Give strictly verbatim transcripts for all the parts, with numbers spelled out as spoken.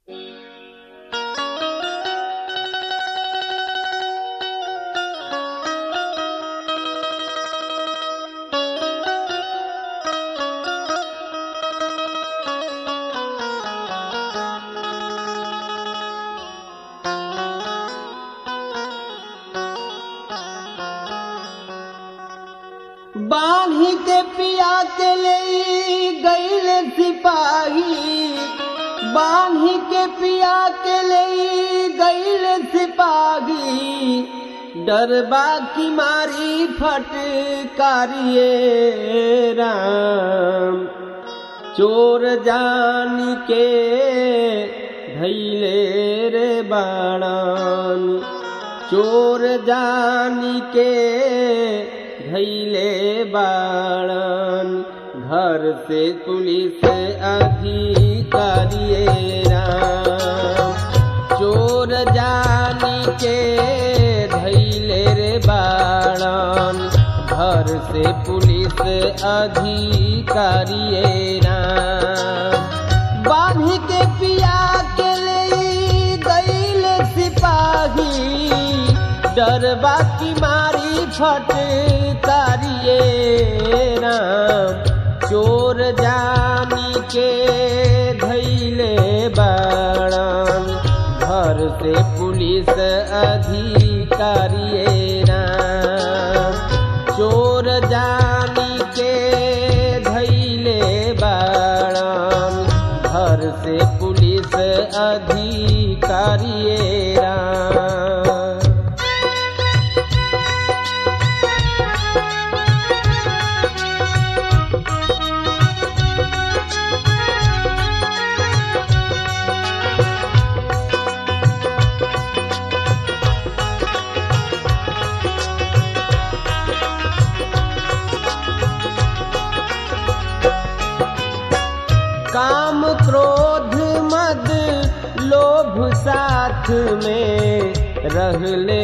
बांधी के पिया के ले गईल सिपाही, बांधी के पिया के ले गईल सिपाही, डरबा की मारी फटकारिए राम। चोर जानी के धैले रे बाणान, चोर जानी के धैले बाणान। घर से पुलिस अधिकारी राम, चोर जानी के धैले रे बाणान। घर से पुलिस अधिकारी राम। बांधी के पिया के ले गईल सिपाही, डरबा की मारी फटकारिए राम। चोर जानी के धैले बाणान। घर से पुलिस अधिकारी राम। चोर जानी के धैले बाणान। घर से पुलिस अधिकारी राम। काम क्रोध मद लोभ साथ में रहले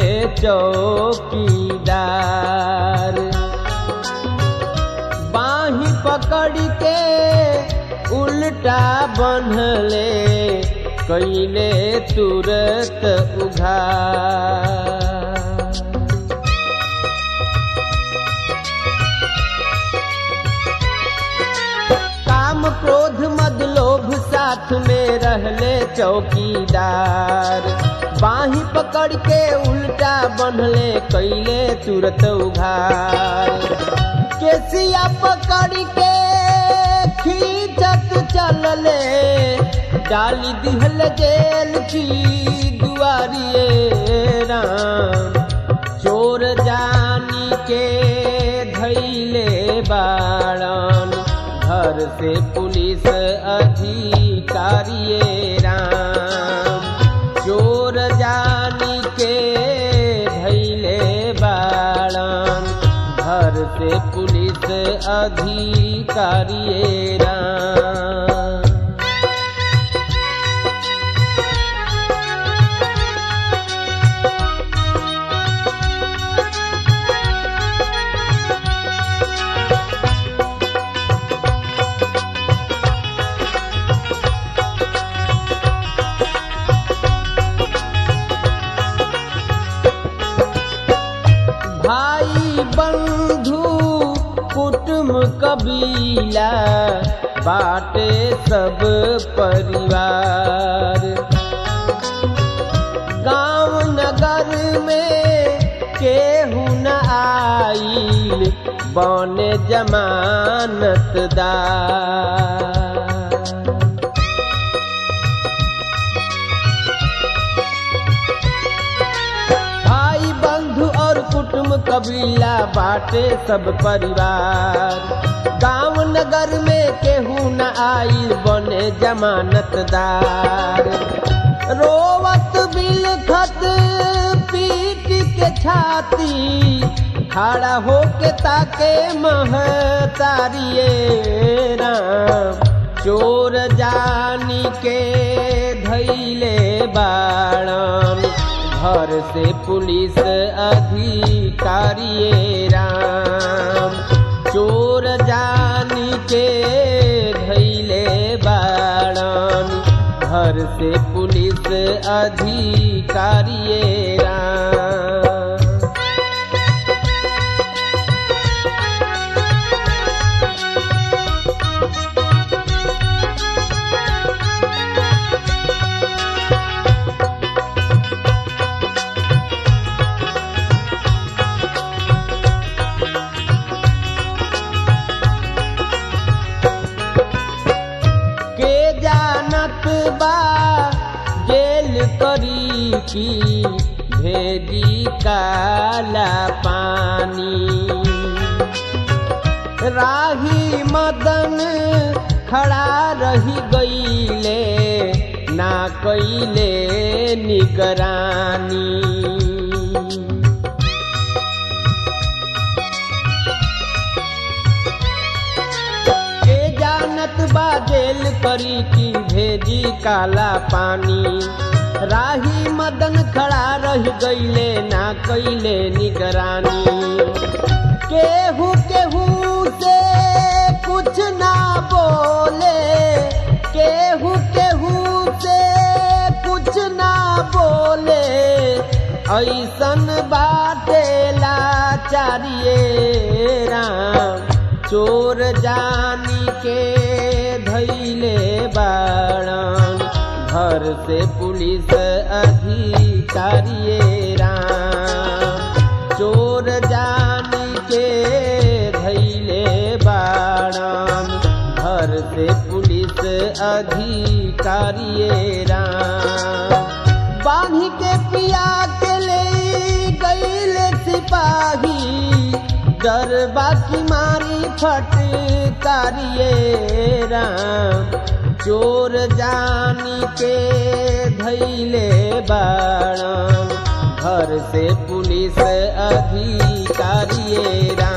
चौकीदार। बाही पकड़ के उल्टा बंधले, कैले तुरत उघार। क्रोध मद लोभ साथ में रहले चौकीदार। बाही पकड़ के उल्टा बंधले, कैले तुरत उघार। केसिया पकड़ के खींचत चलले, डाली दिहल जेल की दुआरिए राम। चोर जानी के धैले बाणान। घर से पुलिस अधिकारी राम। चोर जानी के धैले बाणान। घर से पुलिस अधिकारी राम। भाई बंधु कुटुंब कबीला बाटे सब परिवार। गांव नगर में केहू न आइल, बने जमानतदार। कुटुंब कबीला बाटे सब परिवार। गांव नगर में केहू न आइल, बने जमानतदार। रोवत बिलखत पीट के छाती, खड़ा होके ताके महतारिए राम। चोर जानी के धैले बाणान। घर से पुलिस अधिकारी राम। चोर जानी के धैले बाणान। घर से पुलिस अधिकारी राम। करी की भेदी काला पानी, राही मदन खड़ा रही गईले ना कईले निगरानी। के जानत बा जेल करी की भेदी काला पानी, राही मदन खड़ा रह गईले ना कईले निगरानी। केहू केहू से कुछ ना बोले, केहू केहू से कुछ ना बोले, ऐसन बाटे लाचारिये राम। चोर जानी के धैले बाड़न, घर से पुलिस अधिकारी राम। चोर जानी के धैले बाड़न, घर से पुलिस अधिकारी राम। बांधी के पिया के ले गईले सिपाही, डरबा की मारी फटकारिये राम। चोर जानी के धैले बाड़न, घर से पुलिस अधिकारी राम।